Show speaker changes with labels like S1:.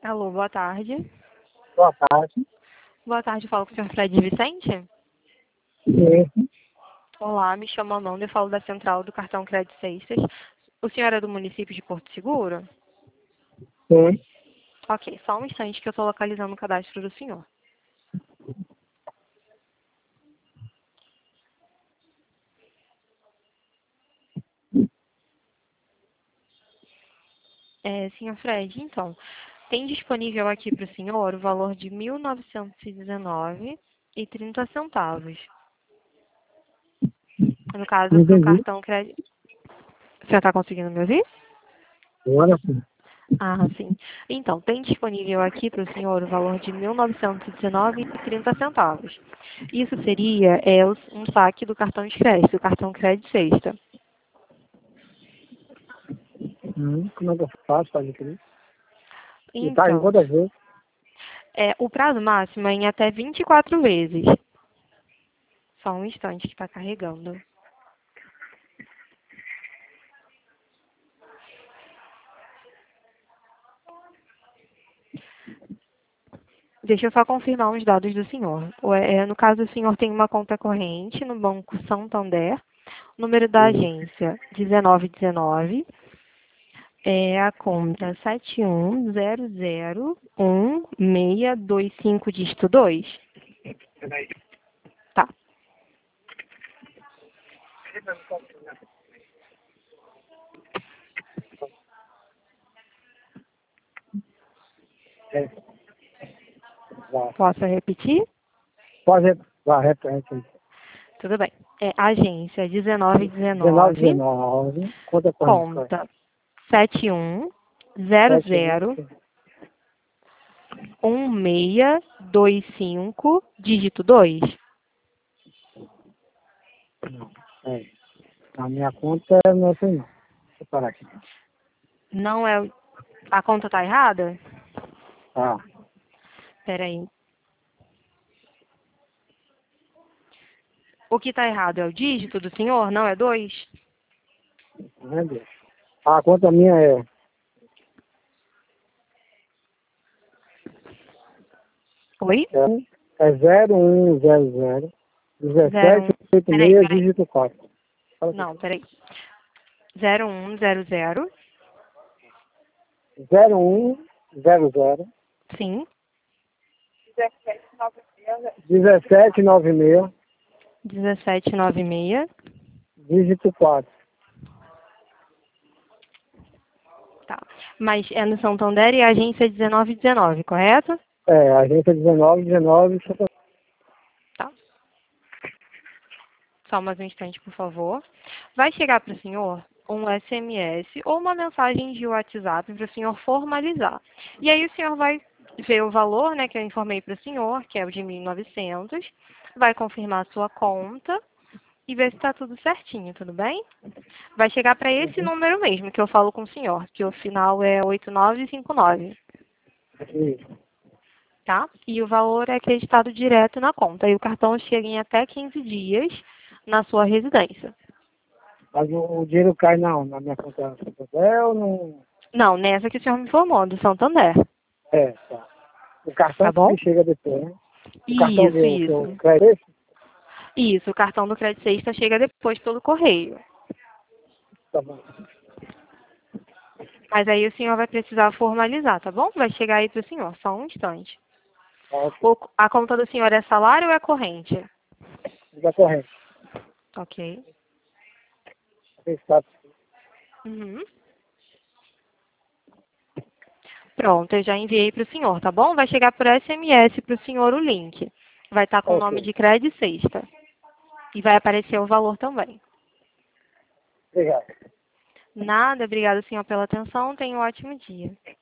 S1: Alô, boa tarde.
S2: Boa tarde.
S1: Boa tarde, falo com o senhor Fred Vicente.
S2: Sim,
S1: Olá, me chamo Amanda, eu falo da central do cartão Crédito Seixas. O senhor é do município de Porto Seguro?
S2: sim.
S1: Ok, só um instante que eu estou localizando o cadastro do senhor. Senhor Fred, então, tem disponível aqui para o senhor o valor de R$ 1.919,30. No caso, para o
S2: Entendi.
S1: cartão crédito. O senhor está conseguindo me ouvir?
S2: Agora sim.
S1: Ah, sim. Então, tem disponível aqui para o senhor o valor de R$ 1.919,30. Isso seria um saque do cartão de crédito, o cartão Crédito Sexta.
S2: Como é que eu faço para adquirir? E tá em
S1: Então,
S2: quantas vezes?
S1: o prazo máximo é em até 24 vezes. Só um instante que está carregando. Deixa eu só confirmar os dados do senhor. No caso, o senhor tem uma conta corrente no Banco Santander, número da
S2: Sim.
S1: agência 1919, a conta 710011625 dígito 2. Tá.
S2: É. Vai.
S1: Posso repetir?
S2: Pode vai, repete.
S1: Tudo bem. Agência
S2: 19,
S1: 1919,
S2: 19. Conta corrente, vai.
S1: conta
S2: 7,
S1: 710011625 dígito 2.
S2: não. É. A minha conta não é assim, não. Deixa eu parar aqui.
S1: Não é. A conta tá errada?
S2: Ah,
S1: Peraí. O que está errado é o dígito do senhor, não é 2?
S2: meu Deus. A conta minha é
S1: Oi?
S2: é 0100
S1: 01.
S2: 1786
S1: Peraí.
S2: dígito 4. Fala aqui.
S1: Não, peraí. 0100.
S2: 0100
S1: Sim.
S2: 1796
S1: 1796.
S2: dígito 4.
S1: Tá. Mas é no Santander e a agência 1919, correto?
S2: É, a agência 1919.
S1: Tá. Só mais um instante, por favor. Vai chegar para o senhor um SMS ou uma mensagem de WhatsApp para o senhor formalizar. E aí o senhor vai ver o valor, né, que eu informei para o senhor, que é o de 1.900, vai confirmar a sua conta e ver se está tudo certinho, tudo bem? Vai chegar para esse
S2: Uhum.
S1: número mesmo que eu falo com o senhor, que o final é 8959,
S2: Isso.
S1: tá? E o valor é acreditado direto na conta. E o cartão chega em até 15 dias na sua residência.
S2: Mas o dinheiro cai na minha conta Santander ou não?
S1: Não, nessa que o senhor me informou, do Santander,
S2: É, tá. O cartão
S1: tá bom?
S2: que chega depois, né? O cartão
S1: Isso,
S2: do que eu
S1: isso.
S2: crédito,
S1: Isso, o cartão do Crédito Sexta chega depois pelo correio.
S2: tá bom.
S1: Mas aí o senhor vai precisar formalizar, tá bom? Vai chegar aí para o senhor, só um instante.
S2: Ok.
S1: A conta do senhor é salário ou é corrente?
S2: Liga corrente.
S1: Ok.
S2: Está.
S1: Uhum. Pronto, eu já enviei para o senhor, tá bom? Vai chegar por SMS para o senhor o link. Vai estar com o nome
S2: Ok.
S1: de Crédito Sexta. E vai aparecer o valor também.
S2: Obrigado.
S1: Nada, obrigada, senhor, pela atenção. Tenha um ótimo dia.